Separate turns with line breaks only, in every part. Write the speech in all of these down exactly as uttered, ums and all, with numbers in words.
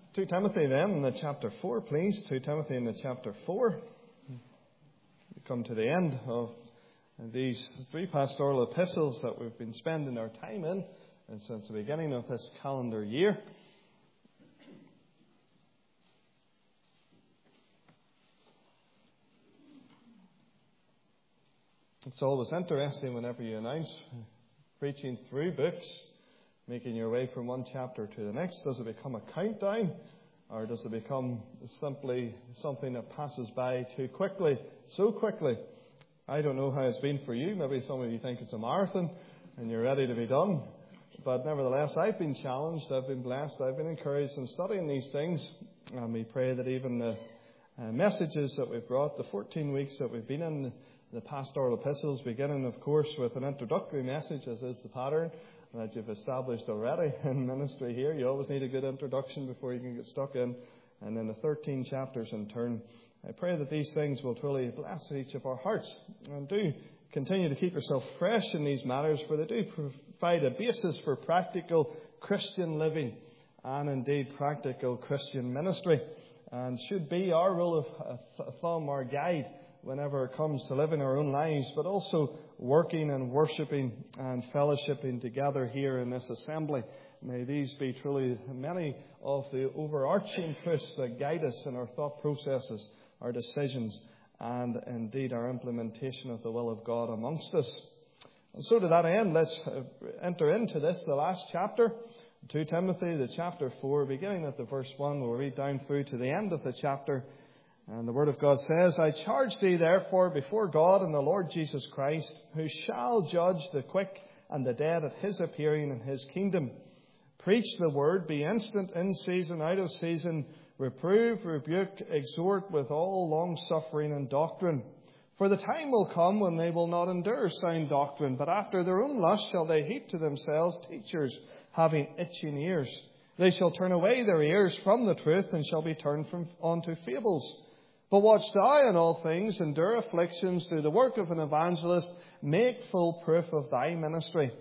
Second Timothy then in the chapter four, please. Second Timothy in the chapter four. We come to the end of these three pastoral epistles that we've been spending our time in and since the beginning of this calendar year. It's always interesting whenever you announce preaching through books, making your way from one chapter to the next. Does it become a countdown, or does it become simply something that passes by too quickly, so quickly? I don't know how it's been for you. Maybe some of you think it's a marathon and you're ready to be done. But nevertheless, I've been challenged, I've been blessed, I've been encouraged in studying these things. And we pray that even the uh, messages that we've brought, the fourteen weeks that we've been in the pastoral epistles, beginning, of course, with an introductory message, as is the pattern that you've established already in ministry here. You always need a good introduction before you can get stuck in. And then the thirteen chapters in turn. I pray that these things will truly bless each of our hearts. And do continue to keep yourself fresh in these matters, for they do provide a basis for practical Christian living and indeed practical Christian ministry. And should be our rule of thumb, our guide, whenever it comes to living our own lives, but also working and worshipping and fellowshipping together here in this assembly. May these be truly many of the overarching truths that guide us in our thought processes, our decisions, and indeed our implementation of the will of God amongst us. And so to that end, let's enter into this, the last chapter, Second Timothy, the chapter four, beginning at the verse one. We'll read down through to the end of the chapter. And the Word of God says, I charge thee therefore before God and the Lord Jesus Christ, who shall judge the quick and the dead at his appearing in his kingdom. Preach the word, be instant in season, out of season, reprove, rebuke, exhort with all long-suffering and doctrine. For the time will come when they will not endure sound doctrine, but after their own lust shall they heap to themselves teachers, having itching ears. They shall turn away their ears from the truth, and shall be turned from unto fables. But watch thou in all things, endure afflictions, do the work of an evangelist, make full proof of thy ministry.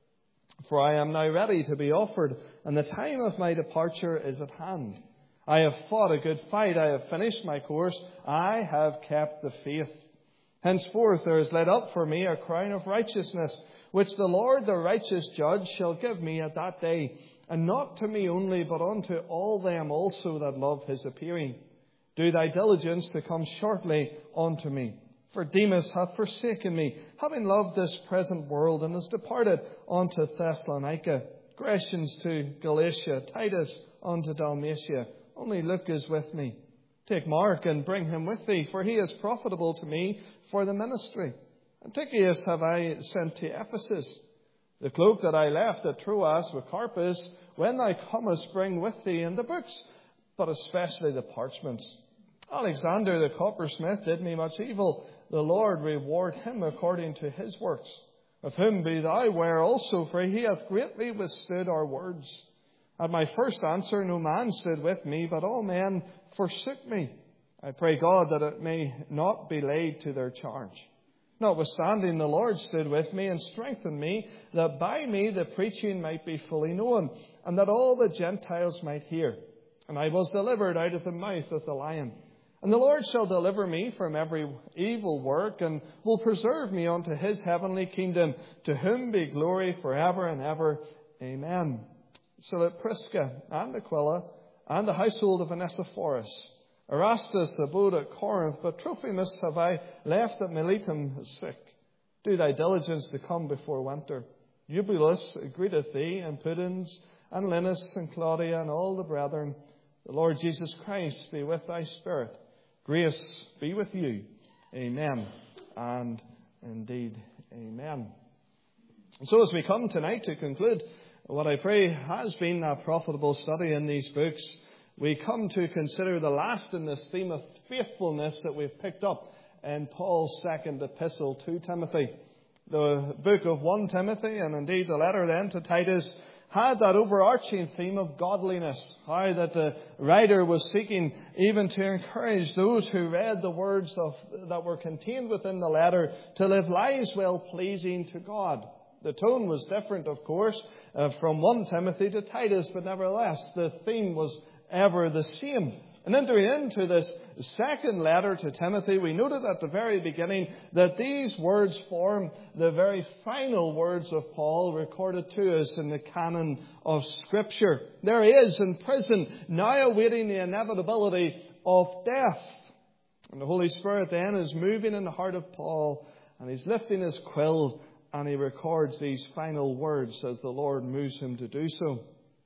For I am now ready to be offered, and the time of my departure is at hand. I have fought a good fight, I have finished my course, I have kept the faith. Henceforth there is laid up for me a crown of righteousness, which the Lord the righteous judge shall give me at that day, and not to me only, but unto all them also that love his appearing. Do thy diligence to come shortly unto me. For Demas hath forsaken me, having loved this present world, and is departed unto Thessalonica. Crescens to Galatia, Titus unto Dalmatia. Only Luke is with me. Take Mark and bring him with thee, for he is profitable to me for the ministry. And Tychicus have I sent to Ephesus. The cloak that I left at Troas with Carpus, when thou comest, bring with thee, and the books, but especially the parchments. Alexander the coppersmith did me much evil. The Lord reward him according to his works. Of whom be thou ware also, for he hath greatly withstood our words. At my first answer no man stood with me, but all men forsook me. I pray God that it may not be laid to their charge. Notwithstanding, the Lord stood with me and strengthened me, that by me the preaching might be fully known, and that all the Gentiles might hear. And I was delivered out of the mouth of the lion. And the Lord shall deliver me from every evil work, and will preserve me unto his heavenly kingdom, to whom be glory forever and ever. Amen. So that Prisca and Aquila and the household of Onesiphorus, Erastus abode at Corinth, but Trophimus have I left at Miletum sick. Do thy diligence to come before winter. Eubulus greeteth thee, and Pudens, and Linus, and Claudia, and all the brethren. The Lord Jesus Christ be with thy spirit. Grace be with you. Amen. And indeed, amen. So as we come tonight to conclude what I pray has been a profitable study in these books, we come to consider the last in this theme of faithfulness that we've picked up in Paul's second epistle to Timothy. The book of First Timothy, and indeed the letter then to Titus, had that overarching theme of godliness. How that the writer was seeking even to encourage those who read the words of, that were contained within the letter to live lives well pleasing to God. The tone was different, of course, uh, from First Timothy to Titus, but nevertheless the theme was ever the same. And entering into this second letter to Timothy, we noted at the very beginning that these words form the very final words of Paul recorded to us in the canon of Scripture. There he is in prison, now awaiting the inevitability of death. And the Holy Spirit then is moving in the heart of Paul, and he's lifting his quill, and he records these final words as the Lord moves him to do so.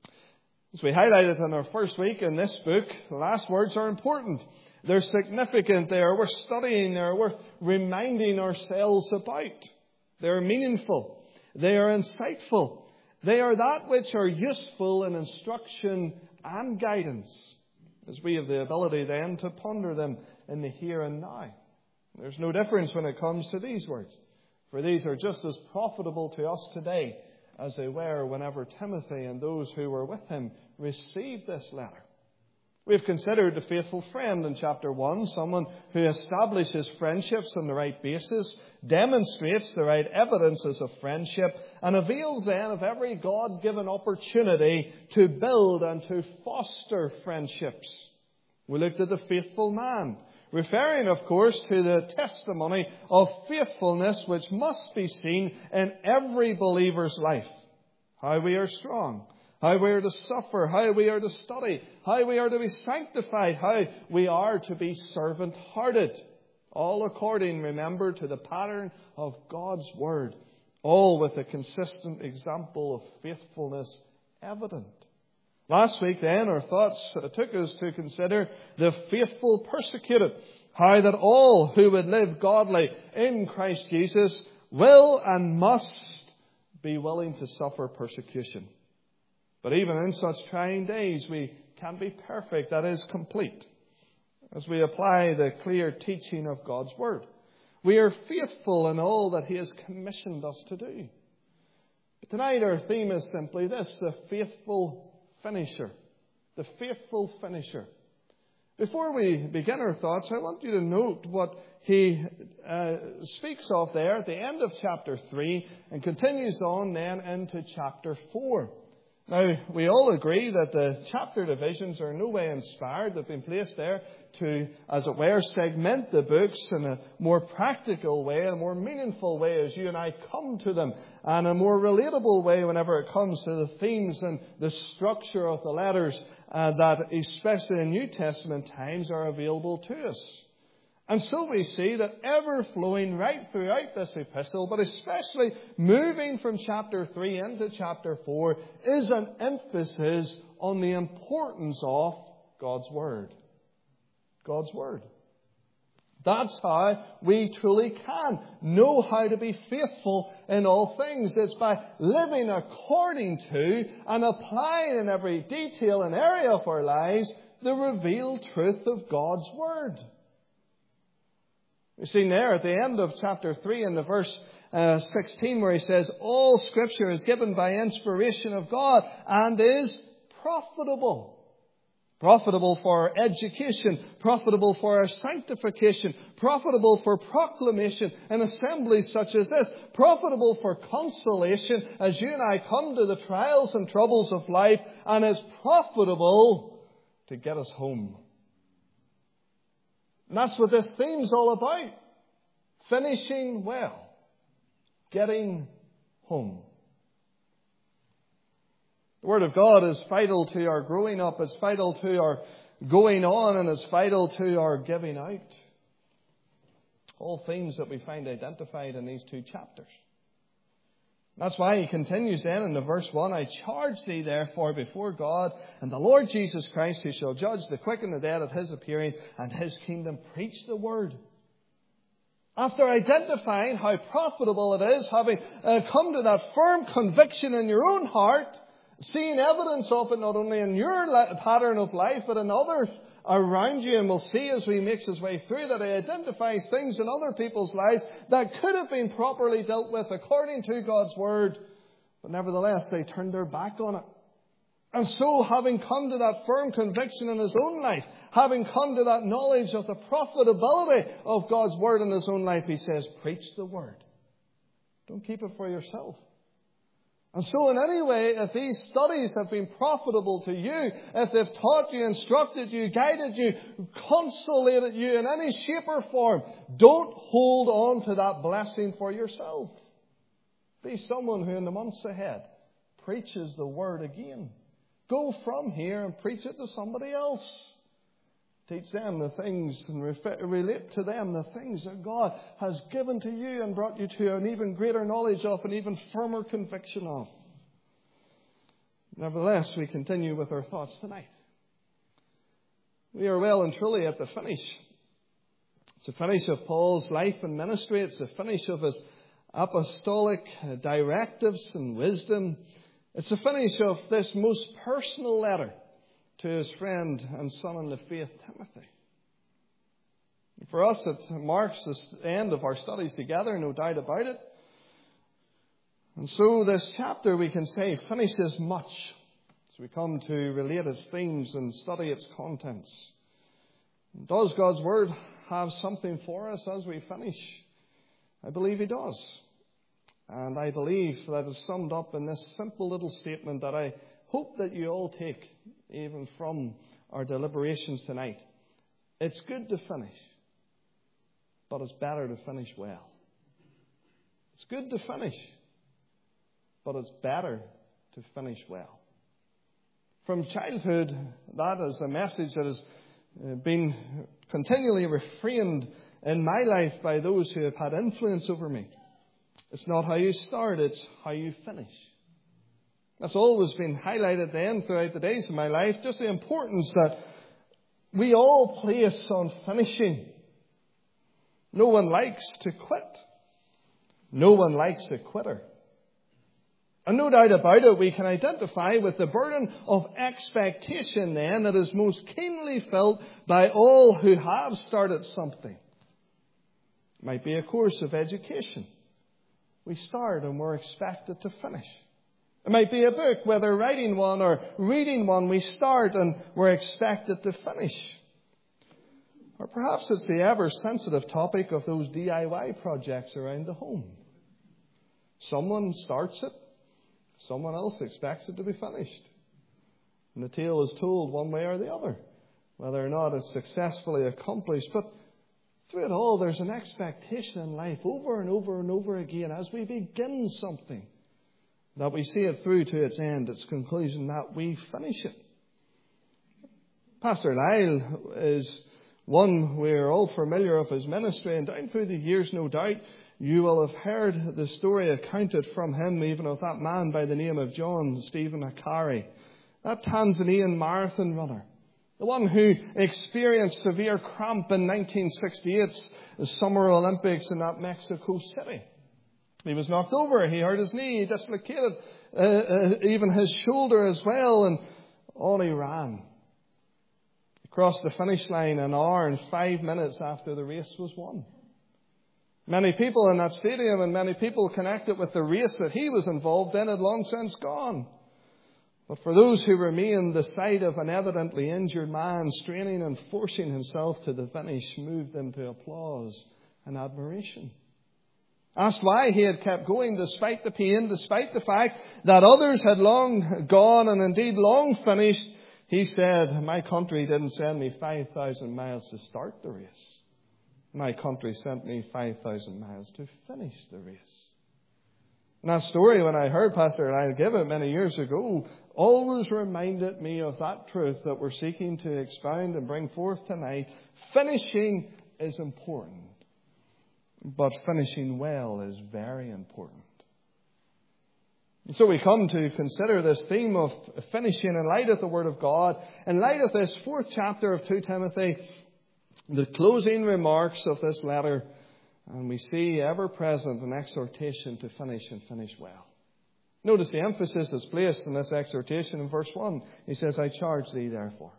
As we highlighted in our first week in this book, the last words are important. They're significant. They are worth studying. They are worth reminding ourselves about. They are meaningful. They are insightful. They are that which are useful in instruction and guidance, as we have the ability then to ponder them in the here and now. There's no difference when it comes to these words, for these are just as profitable to us today as they were whenever Timothy and those who were with him received this letter. We've considered the faithful friend in chapter one, someone who establishes friendships on the right basis, demonstrates the right evidences of friendship, and avails then of every God-given opportunity to build and to foster friendships. We looked at the faithful man, referring, of course, to the testimony of faithfulness which must be seen in every believer's life. How we are strong, how we are to suffer, how we are to study, how we are to be sanctified, how we are to be servant-hearted. All according, remember, to the pattern of God's Word. All with a consistent example of faithfulness evident. Last week then, our thoughts took us to consider the faithful persecuted. How that all who would live godly in Christ Jesus will and must be willing to suffer persecution. But even in such trying days, we can be perfect, that is, complete, as we apply the clear teaching of God's Word. We are faithful in all that He has commissioned us to do. But tonight our theme is simply this, the faithful finisher. The faithful finisher. Before we begin our thoughts, I want you to note what he uh, speaks of there at the end of chapter three and continues on then into chapter four. Now, we all agree that the chapter divisions are in no way inspired. They've been placed there to, as it were, segment the books in a more practical way, a more meaningful way as you and I come to them, and a more relatable way whenever it comes to the themes and the structure of the letters uh, that, especially in New Testament times, are available to us. And so we see that ever flowing right throughout this epistle, but especially moving from chapter three into chapter four, is an emphasis on the importance of God's Word. God's Word. That's how we truly can know how to be faithful in all things. It's by living according to and applying in every detail and area of our lives the revealed truth of God's Word. We've seen there at the end of chapter three in the verse uh, sixteen where he says, all Scripture is given by inspiration of God and is profitable. Profitable for our education, profitable for our sanctification, profitable for proclamation in assemblies such as this, profitable for consolation as you and I come to the trials and troubles of life, and is profitable to get us home. And that's what this theme's all about. Finishing well. Getting home. The Word of God is vital to our growing up. It's vital to our going on. And it's vital to our giving out. All themes that we find identified in these two chapters. That's why he continues then in the verse one, I charge thee therefore before God and the Lord Jesus Christ, who shall judge the quick and the dead at His appearing and His kingdom. Preach the Word. After identifying how profitable it is, having uh, come to that firm conviction in your own heart, seeing evidence of it not only in your pattern of life but in others around you, and we'll see as we make his way through that he identifies things in other people's lives that could have been properly dealt with according to God's Word, but nevertheless they turned their back on it. And so, having come to that firm conviction in his own life, having come to that knowledge of the profitability of God's Word in his own life, he says, preach the Word. Don't keep it for yourself. And so in any way, if these studies have been profitable to you, if they've taught you, instructed you, guided you, consolated you in any shape or form, don't hold on to that blessing for yourself. Be someone who in the months ahead preaches the Word again. Go from here and preach it to somebody else. Teach them the things and relate to them the things that God has given to you and brought you to an even greater knowledge of, an even firmer conviction of. Nevertheless, we continue with our thoughts tonight. We are well and truly at the finish. It's the finish of Paul's life and ministry. It's the finish of his apostolic directives and wisdom. It's the finish of this most personal letter to his friend and son in the faith, Timothy. For us, it marks the end of our studies together, no doubt about it. And so this chapter, we can say, finishes much as we come to relate its themes and study its contents. Does God's Word have something for us as we finish? I believe He does. And I believe that is summed up in this simple little statement that I hope that you all take even from our deliberations tonight. It's good to finish, but it's better to finish well. It's good to finish, but it's better to finish well. From childhood, that is a message that has been continually refrained in my life by those who have had influence over me. It's not how you start, it's how you finish. That's always been highlighted then throughout the days of my life, just the importance that we all place on finishing. No one likes to quit. No one likes a quitter. And no doubt about it, we can identify with the burden of expectation then that is most keenly felt by all who have started something. It might be a course of education. We start and we're expected to finish. It might be a book, whether writing one or reading one, we start and we're expected to finish. Or perhaps it's the ever-sensitive topic of those D I Y projects around the home. Someone starts it, someone else expects it to be finished. And the tale is told one way or the other, whether or not it's successfully accomplished. But through it all, there's an expectation in life over and over and over again as we begin something, that we see it through to its end, its conclusion, that we finish it. Pastor Lyle is one we're all familiar of his ministry, and down through the years, no doubt, you will have heard the story accounted from him, even of that man by the name of John Stephen Akari, that Tanzanian marathon runner, the one who experienced severe cramp in nineteen sixty-eight's Summer Olympics in that Mexico City. He was knocked over, he hurt his knee, he dislocated uh, uh, even his shoulder as well, and on he ran. He crossed the finish line an hour and five minutes after the race was won. Many people in that stadium and many people connected with the race that he was involved in had long since gone. But for those who remained, the sight of an evidently injured man straining and forcing himself to the finish moved them to applause and admiration. Asked why he had kept going despite the pain, despite the fact that others had long gone and indeed long finished, he said, my country didn't send me five thousand miles to start the race. My country sent me five thousand miles to finish the race. And that story, when I heard Pastor Lyle give it many years ago, always reminded me of that truth that we're seeking to expound and bring forth tonight. Finishing is important, but finishing well is very important. And so we come to consider this theme of finishing in light of the Word of God, in light of this fourth chapter of Second Timothy, the closing remarks of this letter. And we see ever present an exhortation to finish and finish well. Notice the emphasis is placed in this exhortation in verse one. He says, I charge thee therefore.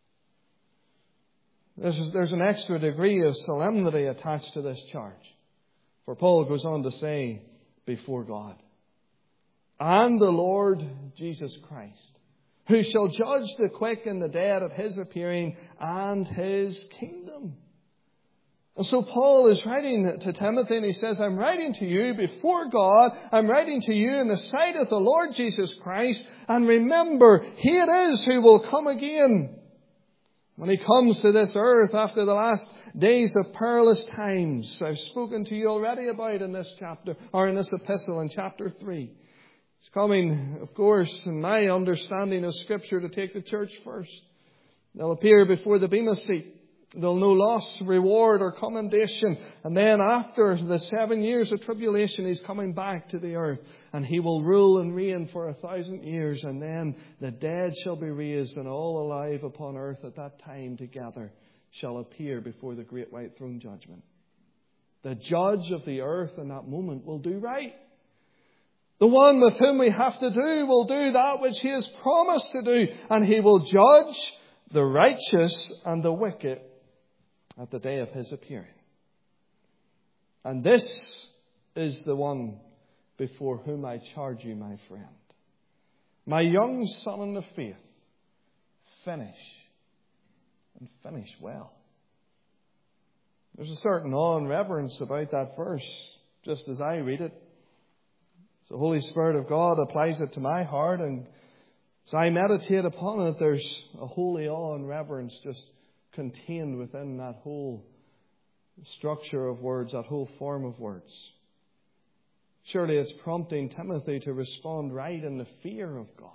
There's, there's an extra degree of solemnity attached to this charge. For Paul goes on to say, before God and the Lord Jesus Christ, who shall judge the quick and the dead at his appearing and his kingdom. And so Paul is writing to Timothy and he says, I'm writing to you before God. I'm writing to you in the sight of the Lord Jesus Christ. And remember, He it is who will come again. When He comes to this earth after the last days of perilous times, I've spoken to you already about in this chapter, or in this epistle in chapter three. It's coming, of course, in my understanding of Scripture, to take the church first. They'll appear before the Bema seat. They'll know loss, reward, or commendation. And then after the seven years of tribulation, He's coming back to the earth. And He will rule and reign for a thousand years. And then the dead shall be raised, and all alive upon earth at that time together shall appear before the great white throne judgment. The judge of the earth in that moment will do right. The one with whom we have to do will do that which He has promised to do. And He will judge the righteous and the wicked at the day of His appearing. And this is the one before whom I charge you, my friend. My young son in the faith, finish, and finish well. There's a certain awe and reverence about that verse, just as I read it. The Holy Spirit of God applies it to my heart, and as I meditate upon it, there's a holy awe and reverence just contained within that whole structure of words, that whole form of words. Surely it's prompting Timothy to respond right in the fear of God.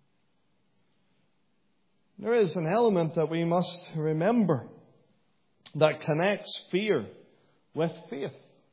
There is an element that we must remember that connects fear with faith.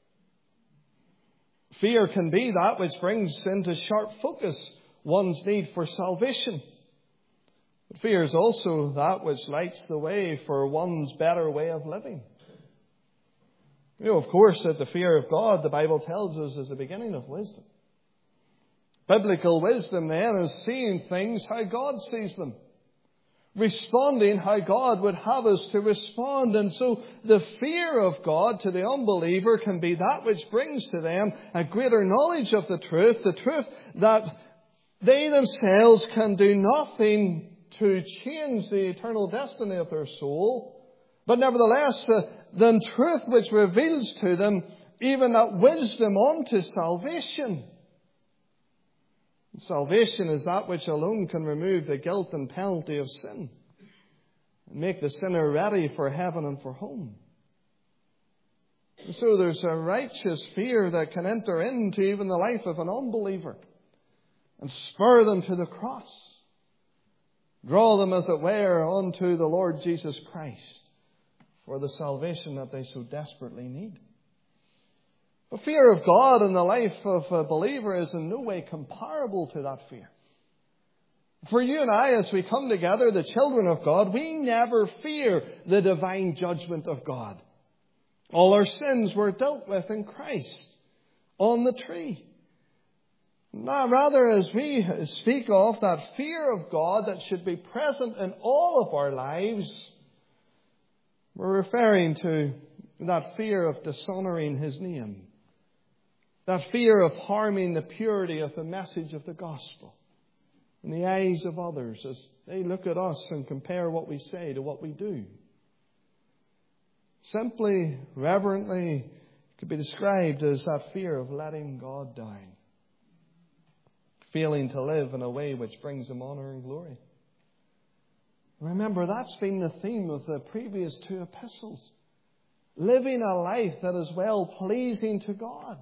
Fear can be that which brings into sharp focus one's need for salvation. But fear is also that which lights the way for one's better way of living. You know, of course, that the fear of God, the Bible tells us, is the beginning of wisdom. Biblical wisdom, then, is seeing things how God sees them. Responding how God would have us to respond. And so the fear of God to the unbeliever can be that which brings to them a greater knowledge of the truth, the truth that they themselves can do nothing to change the eternal destiny of their soul, but nevertheless the, the truth which reveals to them even that wisdom unto salvation. Salvation is that which alone can remove the guilt and penalty of sin and make the sinner ready for heaven and for home. And so there's a righteous fear that can enter into even the life of an unbeliever and spur them to the cross. Draw them, as it were, unto the Lord Jesus Christ for the salvation that they so desperately need. The fear of God in the life of a believer is in no way comparable to that fear. For you and I, as we come together, the children of God, we never fear the divine judgment of God. All our sins were dealt with in Christ on the tree. Now, rather, as we speak of that fear of God that should be present in all of our lives, we're referring to that fear of dishonouring His name. That fear of harming the purity of the message of the gospel in the eyes of others as they look at us and compare what we say to what we do. Simply, reverently, could be described as that fear of letting God down. Failing to live in a way which brings Him honour and glory. Remember, that's been the theme of the previous two epistles. Living a life that is well pleasing to God.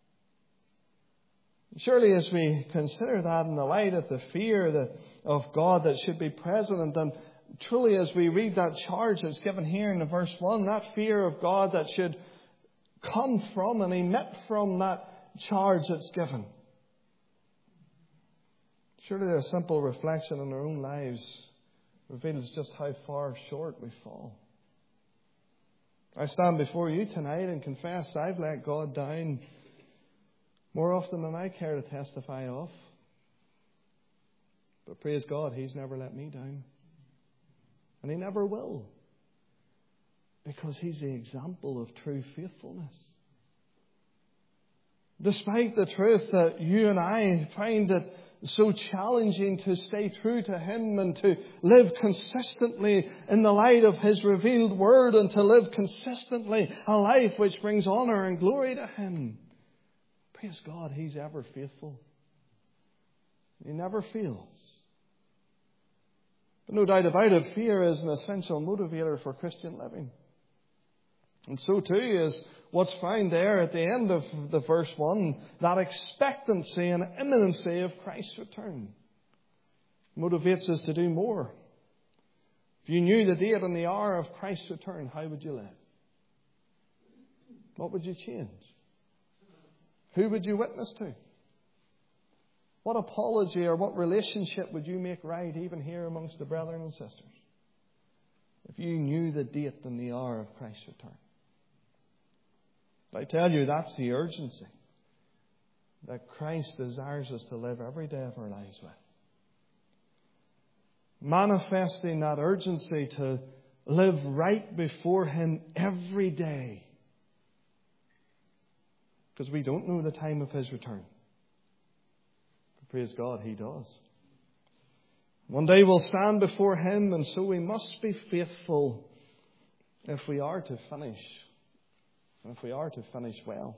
Surely as we consider that in the light of the fear of God that should be present, and truly as we read that charge that's given here in verse one, that fear of God that should come from and emit from that charge that's given. Surely a simple reflection on our own lives reveals just how far short we fall. I stand before you tonight and confess I've let God down more often than I care to testify of. But praise God, He's never let me down. And He never will. Because He's the example of true faithfulness. Despite the truth that you and I find that so challenging to stay true to Him and to live consistently in the light of His revealed Word and to live consistently a life which brings honor and glory to Him. Praise God, He's ever faithful. He never fails. But no doubt about it, fear is an essential motivator for Christian living. And so too is what's found there at the end of the verse one, that expectancy and imminency of Christ's return. Motivates us to do more. If you knew the date and the hour of Christ's return, how would you live? What would you change? Who would you witness to? What apology or what relationship would you make right even here amongst the brethren and sisters? If you knew the date and the hour of Christ's return. I tell you, that's the urgency that Christ desires us to live every day of our lives with. Manifesting that urgency to live right before Him every day. Because we don't know the time of His return. But praise God, He does. One day we'll stand before Him, and so we must be faithful if we are to finish. If we are to finish well.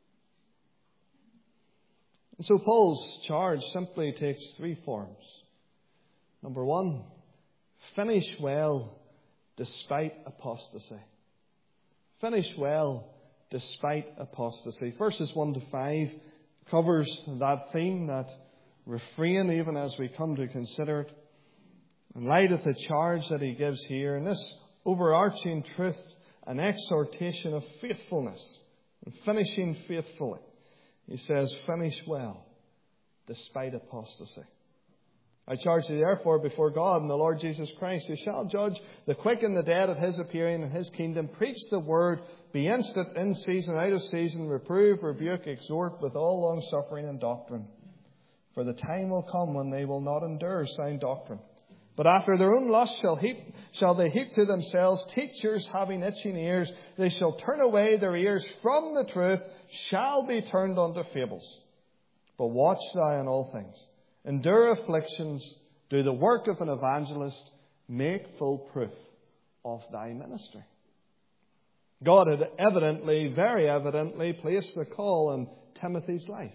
And so Paul's charge simply takes three forms. Number one, finish well despite apostasy. Finish well despite apostasy. Verses one to five covers that theme, that refrain, even as we come to consider it. In light of the charge that he gives here, and this overarching truth, an exhortation of faithfulness, and finishing faithfully. He says, finish well despite apostasy. I charge you therefore before God and the Lord Jesus Christ, who shall judge the quick and the dead at His appearing in His kingdom. Preach the word, be instant in season, out of season, reprove, rebuke, exhort with all long suffering and doctrine. For the time will come when they will not endure sound doctrine. But after their own lust shall heap, shall they heap to themselves teachers having itching ears. They shall turn away their ears from the truth, shall be turned unto fables. But watch thou in all things. Endure afflictions, do the work of an evangelist, make full proof of thy ministry. God had evidently, very evidently, placed the call in Timothy's life.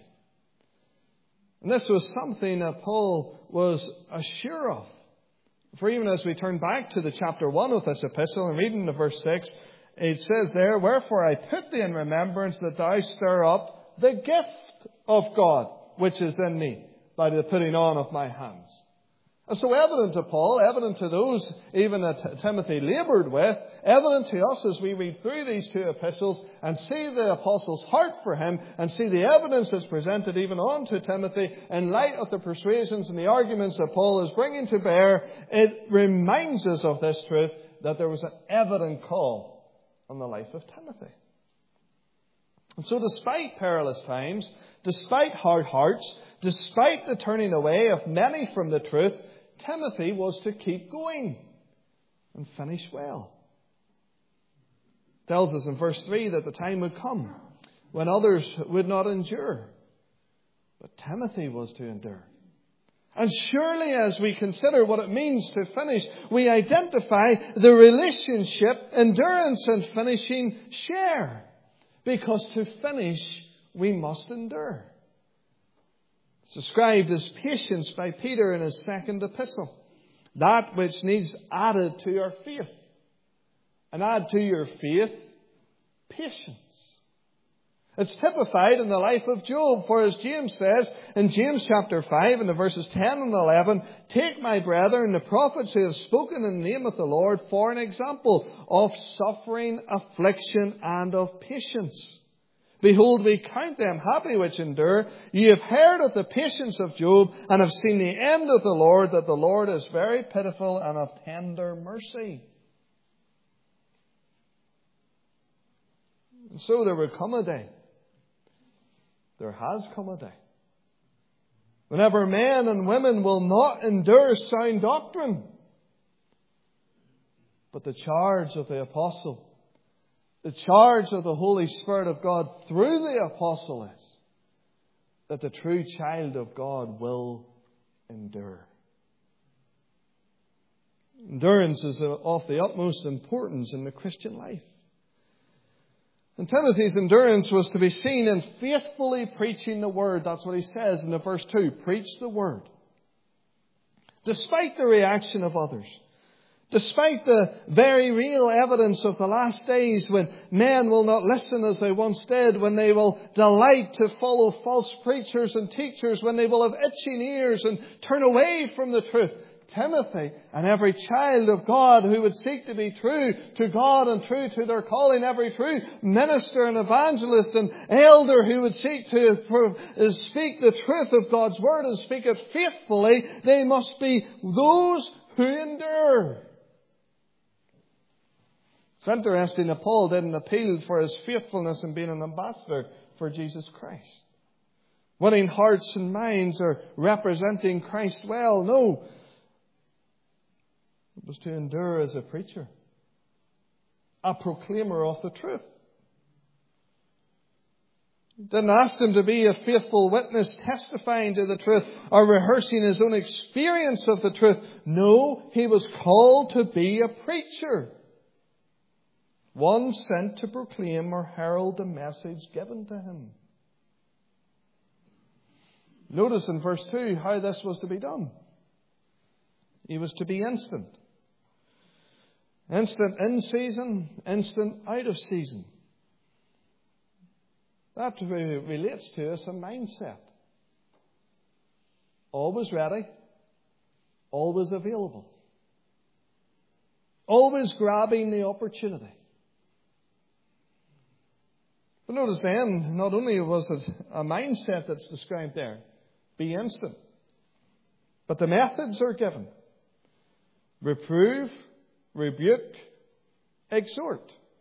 And this was something that Paul was assured of. For even as we turn back to the chapter one of this epistle and reading the verse six, it says there, wherefore I put thee in remembrance that thou stir up the gift of God which is in thee by the putting on of my hands. And so evident to Paul, evident to those even that Timothy laboured with, evident to us as we read through these two epistles and see the apostle's heart for him and see the evidence that's presented even on to Timothy in light of the persuasions and the arguments that Paul is bringing to bear, it reminds us of this truth that there was an evident call on the life of Timothy. And so despite perilous times, despite hard hearts, despite the turning away of many from the truth, Timothy was to keep going and finish well. It tells us in verse three that the time would come when others would not endure. But Timothy was to endure. And surely as we consider what it means to finish, we identify the relationship endurance and finishing share. Because to finish, we must endure. It's described as patience by Peter in his second epistle. That which needs added to our faith. And add to your faith, patience. It's typified in the life of Job. For as James says in James chapter five and the verses ten and eleven, take my brethren, the prophets who have spoken in the name of the Lord, for an example of suffering, affliction, and of patience. Behold, we count them happy which endure. Ye have heard of the patience of Job, and have seen the end of the Lord, that the Lord is very pitiful and of tender mercy. And so there will come a day. There has come a day. Whenever men and women will not endure sound doctrine. But the charge of the apostle, the charge of the Holy Spirit of God through the apostle is that the true child of God will endure. Endurance is of the utmost importance in the Christian life. And Timothy's endurance was to be seen in faithfully preaching the Word. That's what he says in the verse two. Preach the Word. Despite the reaction of others. Despite the very real evidence of the last days when men will not listen as they once did, when they will delight to follow false preachers and teachers, when they will have itching ears and turn away from the truth. Timothy and every child of God who would seek to be true to God and true to their calling, every true minister and evangelist and elder who would seek to speak the truth of God's Word and speak it faithfully, they must be those who endure. It's interesting that Paul didn't appeal for his faithfulness in being an ambassador for Jesus Christ. Winning hearts and minds or representing Christ well. No. It was to endure as a preacher. A proclaimer of the truth. He didn't ask him to be a faithful witness testifying to the truth or rehearsing his own experience of the truth. No, he was called to be a preacher. One sent to proclaim or herald the message given to him. Notice in verse two how this was to be done. He was to be instant. Instant in season, instant out of season. That relates to us a mindset. Always ready, always available. Always grabbing the opportunity. But notice then, not only was it a mindset that's described there, be instant, but the methods are given. Reprove, rebuke, exhort.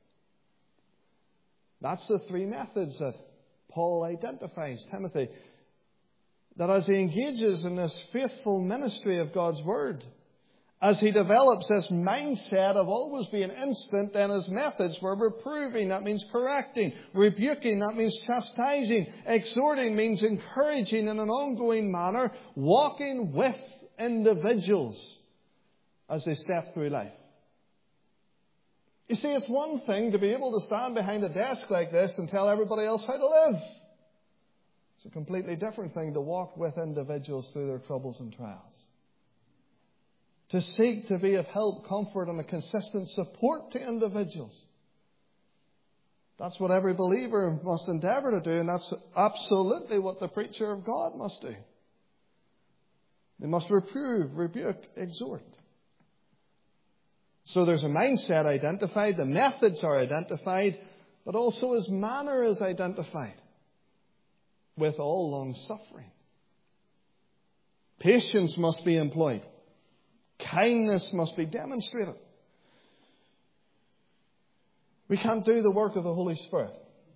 That's the three methods that Paul identifies Timothy. That as he engages in this faithful ministry of God's Word, as he develops this mindset of always being instant, then his methods were reproving, that means correcting, rebuking, that means chastising, exhorting means encouraging in an ongoing manner, walking with individuals as they step through life. You see, it's one thing to be able to stand behind a desk like this and tell everybody else how to live. It's a completely different thing to walk with individuals through their troubles and trials. To seek to be of help, comfort, and a consistent support to individuals. That's what every believer must endeavour to do, and that's absolutely what the preacher of God must do. They must reprove, rebuke, exhort. So there's a mindset identified, the methods are identified, but also his manner is identified. With all long suffering. Patience must be employed. Kindness must be demonstrated. We can't do the work of the Holy Spirit.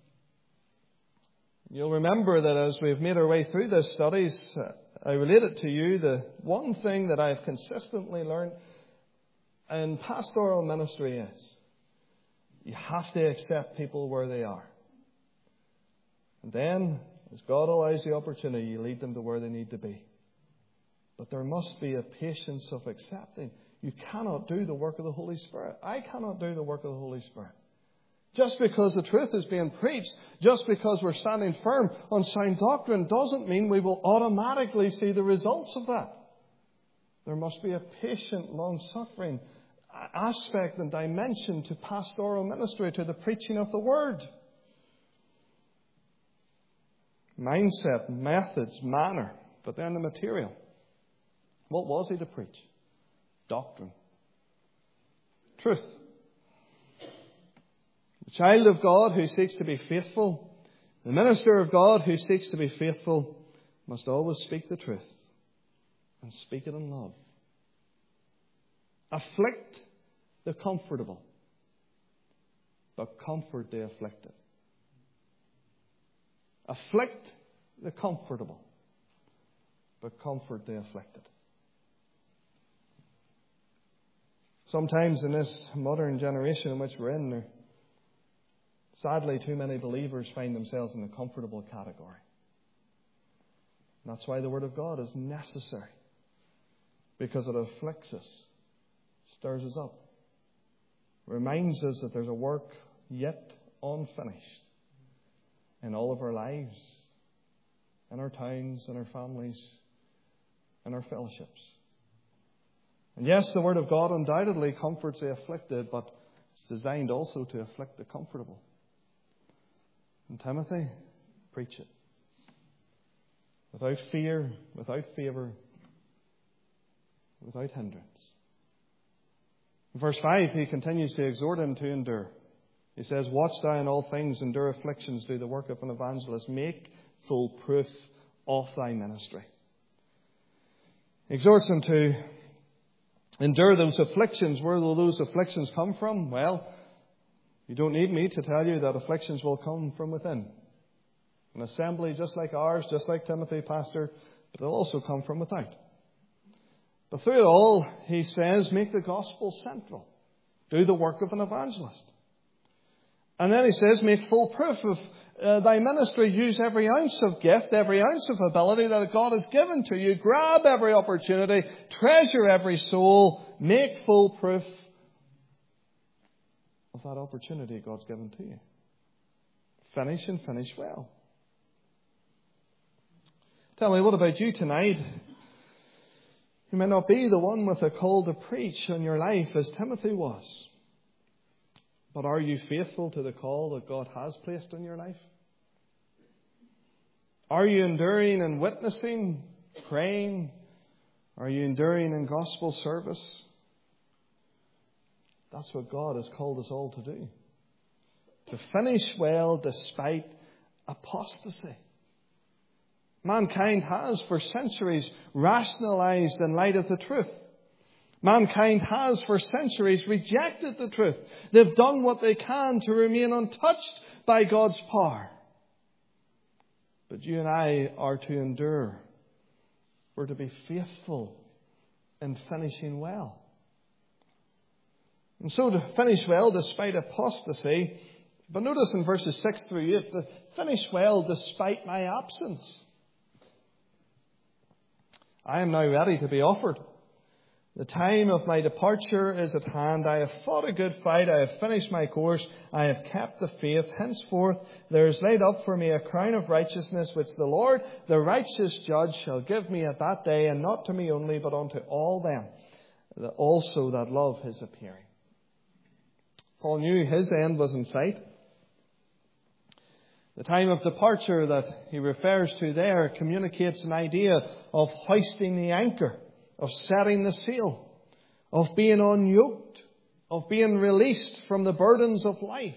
You'll remember that as we've made our way through these studies, I related to you the one thing that I've consistently learned in pastoral ministry is you have to accept people where they are. And then, as God allows the opportunity, you lead them to where they need to be. But there must be a patience of accepting. You cannot do the work of the Holy Spirit. I cannot do the work of the Holy Spirit. Just because the truth is being preached, just because we're standing firm on sound doctrine, doesn't mean we will automatically see the results of that. There must be a patient, long-suffering aspect and dimension to pastoral ministry, to the preaching of the Word. Mindset, methods, manner, but then the material. What was he to preach? Doctrine. Truth. The child of God who seeks to be faithful, the minister of God who seeks to be faithful, must always speak the truth and speak it in love. Afflict the comfortable, but comfort the afflicted. Afflict the comfortable, but comfort the afflicted. Sometimes in this modern generation in which we're in, there, sadly, too many believers find themselves in the comfortable category. And that's why the Word of God is necessary because it afflicts us, stirs us up, reminds us that there's a work yet unfinished in all of our lives, in our towns, in our families, in our fellowships. And yes, the Word of God undoubtedly comforts the afflicted, but it's designed also to afflict the comfortable. And Timothy, preach it. Without fear, without favour, without hindrance. In verse five, he continues to exhort him to endure. He says, watch thou in all things, endure afflictions, do the work of an evangelist, make full proof of thy ministry. He exhorts him to endure those afflictions. Where will those afflictions come from? Well, you don't need me to tell you that afflictions will come from within. An assembly just like ours, just like Timothy, pastor, but they'll also come from without. But through it all, he says, make the gospel central. Do the work of an evangelist. And then he says, make full proof of uh, thy ministry. Use every ounce of gift, every ounce of ability that God has given to you. Grab every opportunity. Treasure every soul. Make full proof of that opportunity God's given to you. Finish and finish well. Tell me, what about you tonight? You may not be the one with a call to preach in your life as Timothy was. But are you faithful to the call that God has placed in your life? Are you enduring and witnessing, praying? Are you enduring in gospel service? That's what God has called us all to do. To finish well despite apostasy. Mankind has for centuries rationalized in light of the truth. Mankind has for centuries rejected the truth. They've done what they can to remain untouched by God's power. But you and I are to endure. We're to be faithful in finishing well. And so to finish well despite apostasy. But notice in verses six through eight, to finish well despite my absence. I am now ready to be offered. The time of my departure is at hand. I have fought a good fight. I have finished my course. I have kept the faith. Henceforth there is laid up for me a crown of righteousness, which the Lord, the righteous judge, shall give me at that day, and not to me only, but unto all them that also that love his appearing. Paul knew his end was in sight. The time of departure that he refers to there communicates an idea of hoisting the anchor, of setting the sail, of being unyoked, of being released from the burdens of life.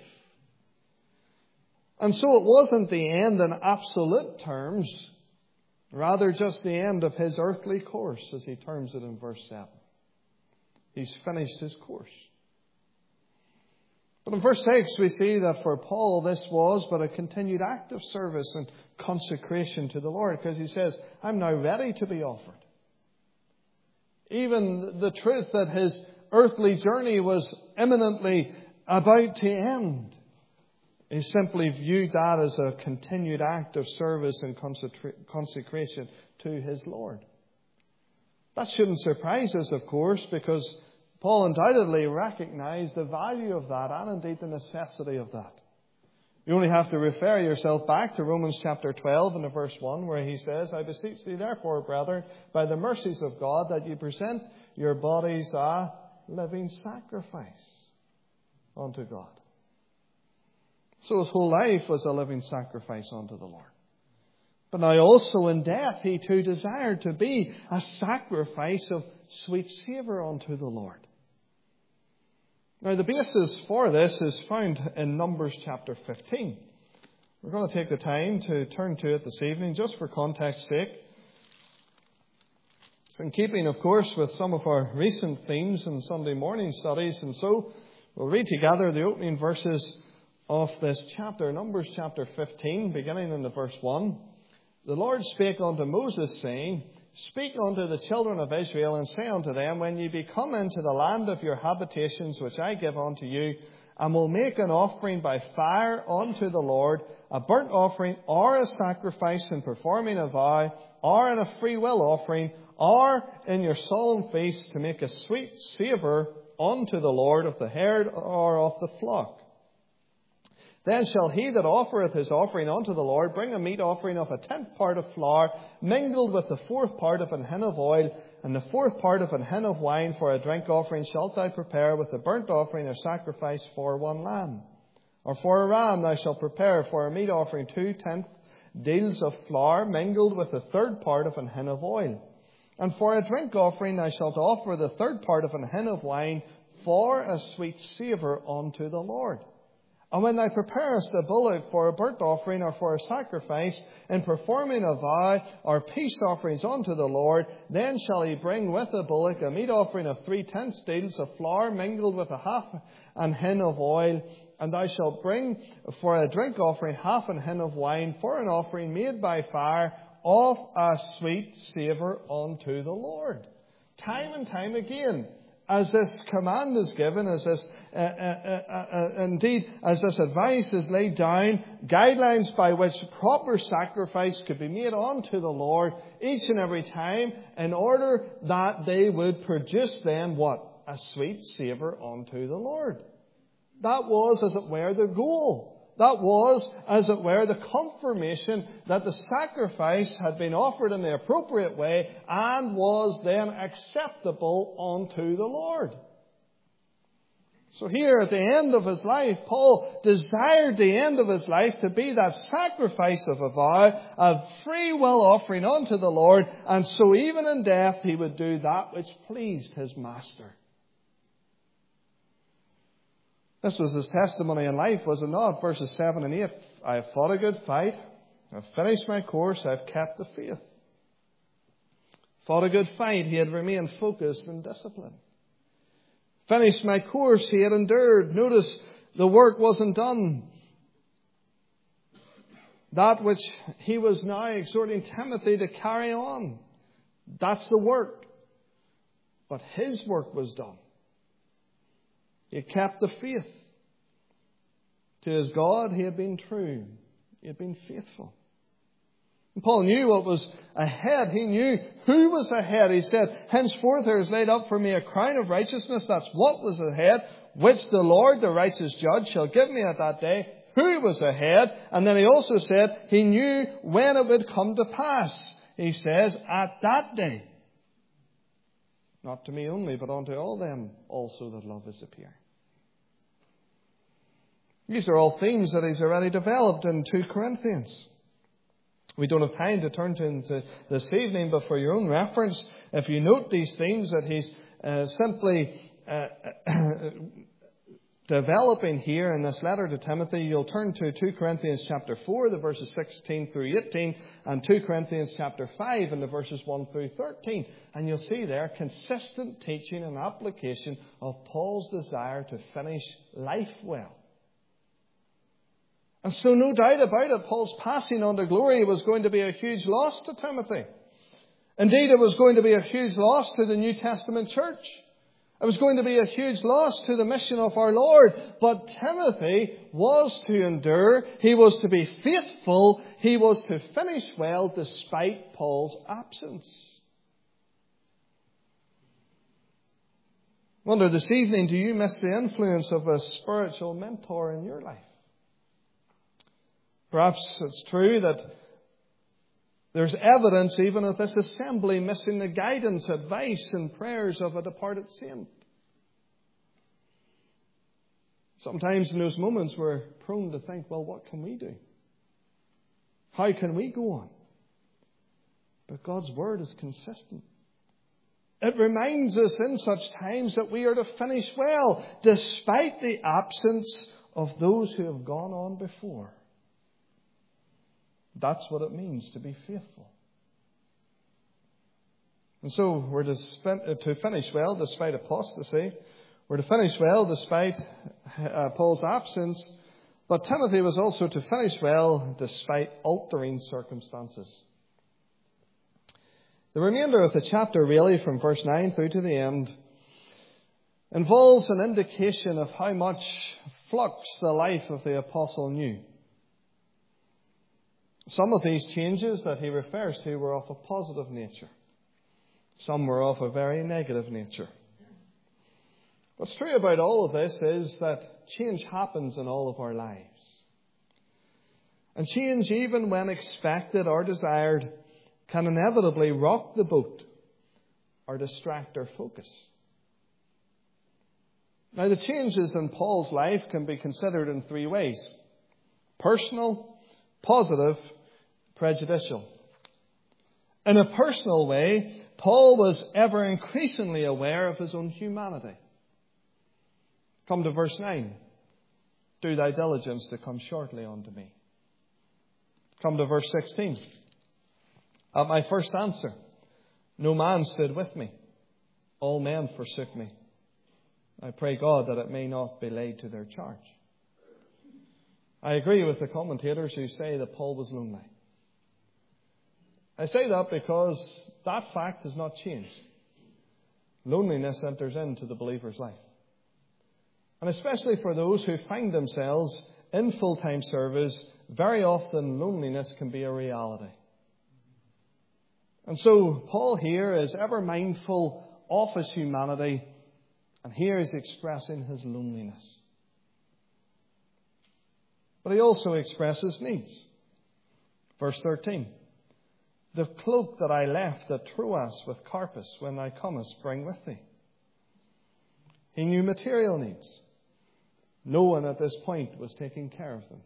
And so it wasn't the end in absolute terms, rather just the end of his earthly course, as he terms it in verse seven. He's finished his course. But in verse six we see that for Paul this was but a continued act of service and consecration to the Lord, because he says, I'm now ready to be offered. Even the truth that his earthly journey was imminently about to end, he simply viewed that as a continued act of service and consecration to his Lord. That shouldn't surprise us, of course, because Paul undoubtedly recognized the value of that and indeed the necessity of that. You only have to refer yourself back to Romans chapter twelve and to verse one, where he says, I beseech thee therefore, brethren, by the mercies of God, that ye present your bodies a living sacrifice unto God. So his whole life was a living sacrifice unto the Lord. But now also in death he too desired to be a sacrifice of sweet savour unto the Lord. Now, the basis for this is found in Numbers chapter fifteen. We're going to take the time to turn to it this evening, just for context's sake. It's in keeping, of course, with some of our recent themes in Sunday morning studies. And so we'll read together the opening verses of this chapter, Numbers chapter fifteen, beginning in the verse one. The Lord spake unto Moses, saying, Speak unto the children of Israel, and say unto them, When ye be come into the land of your habitations, which I give unto you, and will make an offering by fire unto the Lord, a burnt offering or a sacrifice in performing a vow, or in a free will offering, or in your solemn feast to make a sweet savour unto the Lord of the herd or of the flock. Then shall he that offereth his offering unto the Lord bring a meat offering of a tenth part of flour, mingled with the fourth part of an hin of oil, and the fourth part of an hin of wine for a drink offering shalt thou prepare with the burnt offering or sacrifice for one lamb. Or for a ram thou shalt prepare for a meat offering two tenth deals of flour, mingled with the third part of an hin of oil. And for a drink offering thou shalt offer the third part of an hin of wine for a sweet savour unto the Lord. And when thou preparest a bullock for a burnt offering or for a sacrifice, in performing a vow or peace offerings unto the Lord, then shall he bring with the bullock a meat offering of three tenths deals of flour mingled with a half an hin of oil. And thou shalt bring for a drink offering half an hin of wine for an offering made by fire of a sweet savour unto the Lord. Time and time again, as this command is given, as this, uh, uh, uh, uh, indeed, as this advice is laid down, guidelines by which proper sacrifice could be made unto the Lord each and every time, in order that they would produce then what? A sweet savour unto the Lord. That was, as it were, the goal. That was, as it were, the confirmation that the sacrifice had been offered in the appropriate way and was then acceptable unto the Lord. So here at the end of his life, Paul desired the end of his life to be that sacrifice of a vow, a free will offering unto the Lord, and so even in death he would do that which pleased his master. This was his testimony in life, was it not? Verses seven and eight. I have fought a good fight. I've finished my course. I've kept the faith. Fought a good fight. He had remained focused and disciplined. Finished my course. He had endured. Notice the work wasn't done. That which he was now exhorting Timothy to carry on. That's the work. But his work was done. He had kept the faith. To his God, he had been true. He had been faithful. And Paul knew what was ahead. He knew who was ahead. He said, henceforth there is laid up for me a crown of righteousness. That's what was ahead, which the Lord, the righteous judge, shall give me at that day. Who was ahead? And then he also said, he knew when it would come to pass. He says, at that day. Not to me only, but unto all them also that love his appearing. These are all themes that he's already developed in Second Corinthians. We don't have time to turn to into this evening, but for your own reference, if you note these themes that he's uh, simply uh, developing here in this letter to Timothy, you'll turn to Second Corinthians chapter four, the verses sixteen through eighteen, and Second Corinthians chapter five, and the verses one through thirteen. And you'll see there consistent teaching and application of Paul's desire to finish life well. And so no doubt about it, Paul's passing on to glory was going to be a huge loss to Timothy. Indeed, it was going to be a huge loss to the New Testament church. It was going to be a huge loss to the mission of our Lord. But Timothy was to endure. He was to be faithful. He was to finish well despite Paul's absence. I wonder this evening, do you miss the influence of a spiritual mentor in your life? Perhaps it's true that there's evidence even of this assembly missing the guidance, advice and prayers of a departed saint. Sometimes in those moments we're prone to think, well, what can we do? How can we go on? But God's word is consistent. It reminds us in such times that we are to finish well, despite the absence of those who have gone on before. That's what it means to be faithful. And so we're to, spend, uh, to finish well despite apostasy. We're to finish well despite uh, Paul's absence. But Timothy was also to finish well despite altering circumstances. The remainder of the chapter, really, from verse nine through to the end, involves an indication of how much flux the life of the apostle knew. Some of these changes that he refers to were of a positive nature. Some were of a very negative nature. What's true about all of this is that change happens in all of our lives. And change, even when expected or desired, can inevitably rock the boat or distract our focus. Now, the changes in Paul's life can be considered in three ways: personal, positive, prejudicial. In a personal way, Paul was ever increasingly aware of his own humanity. Come to verse nine. Do thy diligence to come shortly unto me. Come to verse sixteen. At my first answer, no man stood with me. All men forsook me. I pray God that it may not be laid to their charge. I agree with the commentators who say that Paul was lonely. I say that because that fact has not changed. Loneliness enters into the believer's life. And especially for those who find themselves in full-time service, very often loneliness can be a reality. And so Paul here is ever mindful of his humanity, and here is expressing his loneliness. But he also expresses needs. Verse thirteen. The cloak that I left at Troas with Carpus when thou comest, bring with thee. He knew material needs. No one at this point was taking care of them.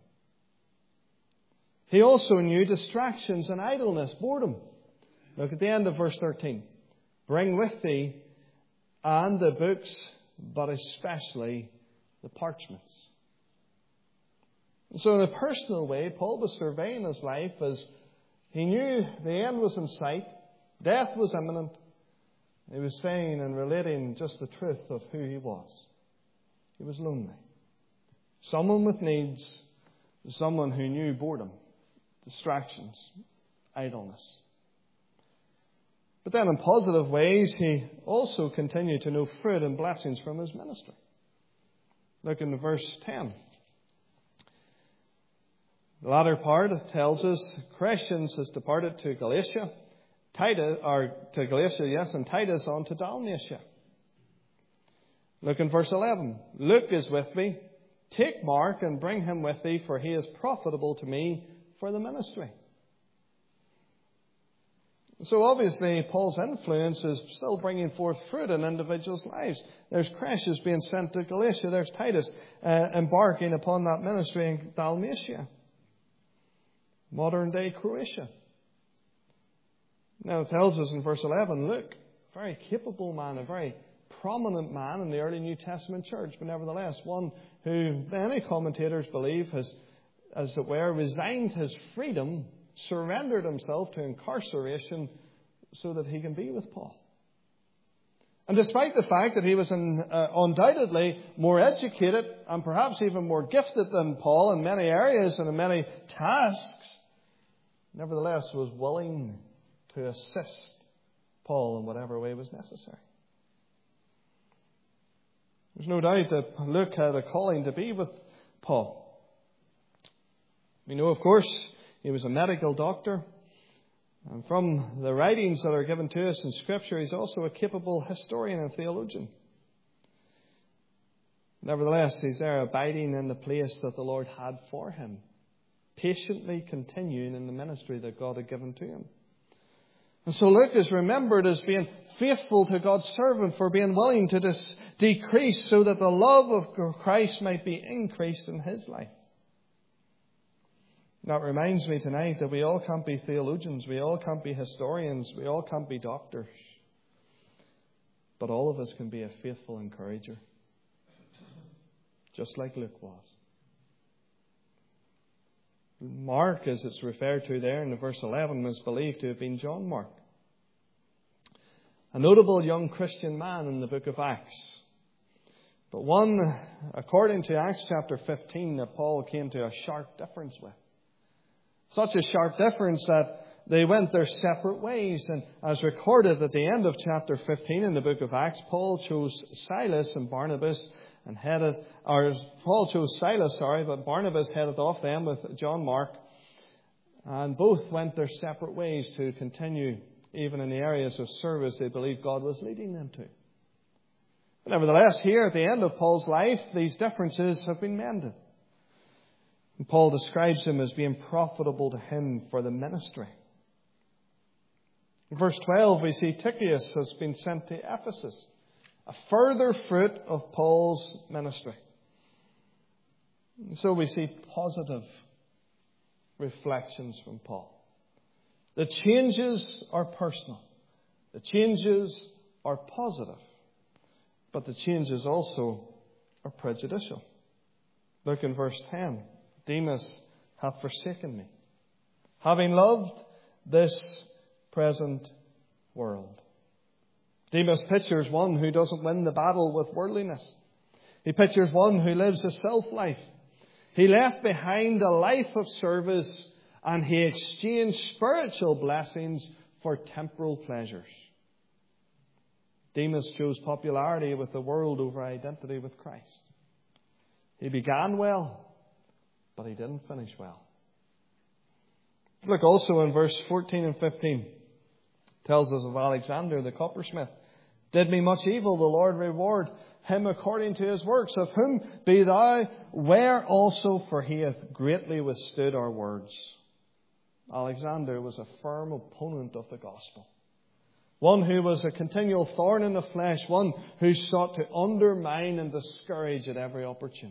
He also knew distractions and idleness, boredom. Look at the end of verse thirteen. Bring with thee and the books, but especially the parchments. And so in a personal way, Paul was surveying his life as he knew the end was in sight, death was imminent. He was saying and relating just the truth of who he was. He was lonely. Someone with needs, someone who knew boredom, distractions, idleness. But then in positive ways, he also continued to know fruit and blessings from his ministry. Look in verse ten. The latter part tells us Crescens has departed to Galatia, Titus, or to Galatia, yes, and Titus on to Dalmatia. Look in verse eleven. Luke is with me. Take Mark and bring him with thee, for he is profitable to me for the ministry. So obviously, Paul's influence is still bringing forth fruit in individuals' lives. There's Crescens being sent to Galatia. There's Titus uh, embarking upon that ministry in Dalmatia. Modern day Croatia. Now it tells us in verse eleven, look, a very capable man, a very prominent man in the early New Testament church, but nevertheless one who many commentators believe has, as it were, resigned his freedom, surrendered himself to incarceration so that he can be with Paul. And despite the fact that he was in, uh, undoubtedly more educated and perhaps even more gifted than Paul in many areas and in many tasks, nevertheless was willing to assist Paul in whatever way was necessary. There's no doubt that Luke had a calling to be with Paul. We know, of course, he was a medical doctor. And from the writings that are given to us in Scripture, he's also a capable historian and theologian. Nevertheless, he's there abiding in the place that the Lord had for him, patiently continuing in the ministry that God had given to him. And so Luke is remembered as being faithful to God's servant, for being willing to dis- decrease so that the love of Christ might be increased in his life. That reminds me tonight that we all can't be theologians, we all can't be historians, we all can't be doctors. But all of us can be a faithful encourager, just like Luke was. Mark, as it's referred to there in verse eleven, is believed to have been John Mark, a notable young Christian man in the book of Acts. But one, according to Acts chapter fifteen, that Paul came to a sharp difference with. Such a sharp difference that they went their separate ways. And as recorded at the end of chapter fifteen in the book of Acts, Paul chose Silas and Barnabas and headed, or Paul chose Silas, sorry, but Barnabas headed off then with John Mark. And both went their separate ways to continue even in the areas of service they believed God was leading them to. But nevertheless, here at the end of Paul's life, these differences have been mended. And Paul describes them as being profitable to him for the ministry. In verse twelve, we see Tychicus has been sent to Ephesus, a further fruit of Paul's ministry. And so we see positive reflections from Paul. The changes are personal. The changes are positive. But the changes also are prejudicial. Look in verse ten. Demas hath forsaken me, having loved this present world. Demas pictures one who doesn't win the battle with worldliness. He pictures one who lives a self-life. He left behind a life of service and he exchanged spiritual blessings for temporal pleasures. Demas chose popularity with the world over identity with Christ. He began well, but he didn't finish well. Look also in verse fourteen and fifteen. It tells us of Alexander the coppersmith. Did me much evil, the Lord reward him according to his works, of whom be thou ware also, for he hath greatly withstood our words. Alexander was a firm opponent of the gospel. One who was a continual thorn in the flesh. One who sought to undermine and discourage at every opportunity.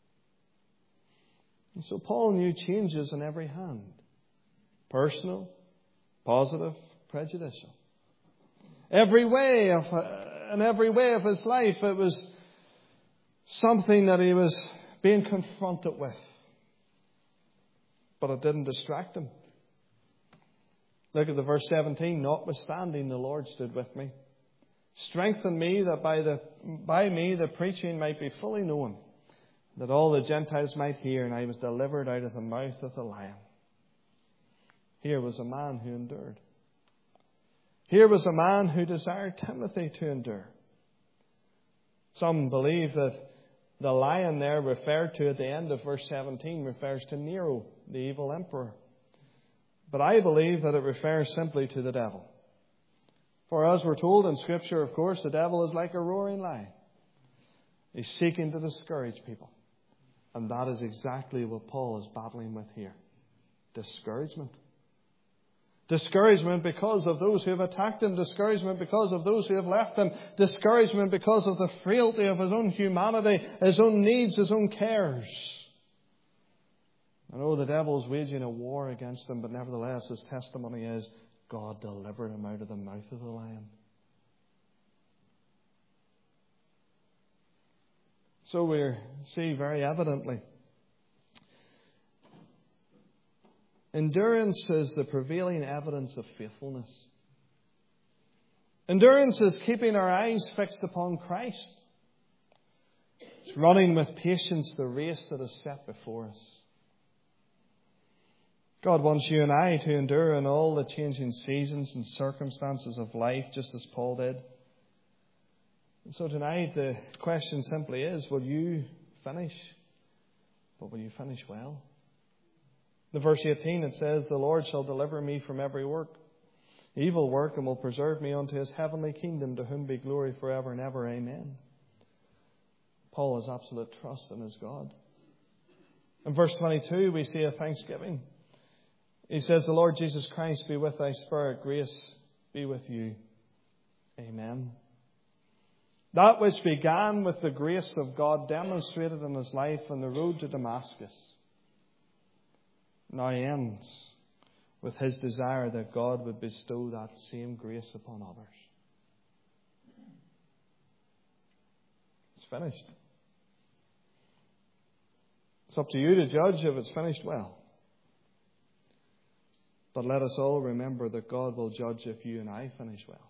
And so Paul knew changes in every hand. Personal, positive, prejudicial. Every way of, uh, in every way of his life, it was something that he was being confronted with. But it didn't distract him. Look at the verse seventeen. Notwithstanding, the Lord stood with me. Strengthen me that by the by me the preaching might be fully known, that all the Gentiles might hear, and I was delivered out of the mouth of the lion. Here was a man who endured. Here was a man who desired Timothy to endure. Some believe that the lion there referred to at the end of verse seventeen refers to Nero, the evil emperor. But I believe that it refers simply to the devil. For as we're told in Scripture, of course, the devil is like a roaring lion. He's seeking to discourage people. And that is exactly what Paul is battling with here. Discouragement. Discouragement because of those who have attacked him. Discouragement because of those who have left him. Discouragement because of the frailty of his own humanity, his own needs, his own cares. I know the devil is waging a war against him, but nevertheless his testimony is God delivered him out of the mouth of the lion. So we see very evidently, endurance is the prevailing evidence of faithfulness. Endurance is keeping our eyes fixed upon Christ. It's running with patience the race that is set before us. God wants you and I to endure in all the changing seasons and circumstances of life, just as Paul did. And so tonight the question simply is, will you finish? But will you finish well? In verse eighteen it says, the Lord shall deliver me from every work, evil work, and will preserve me unto his heavenly kingdom, to whom be glory forever and ever. Amen. Paul has absolute trust in his God. In verse twenty-two we see a thanksgiving. He says, the Lord Jesus Christ be with thy spirit, grace be with you. Amen. That which began with the grace of God demonstrated in his life on the road to Damascus now ends with his desire that God would bestow that same grace upon others. It's finished. It's up to you to judge if it's finished well. But let us all remember that God will judge if you and I finish well.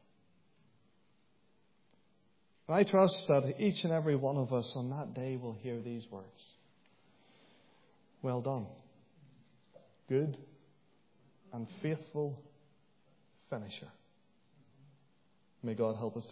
And I trust that each and every one of us on that day will hear these words. Well done, good and faithful finisher. May God help us to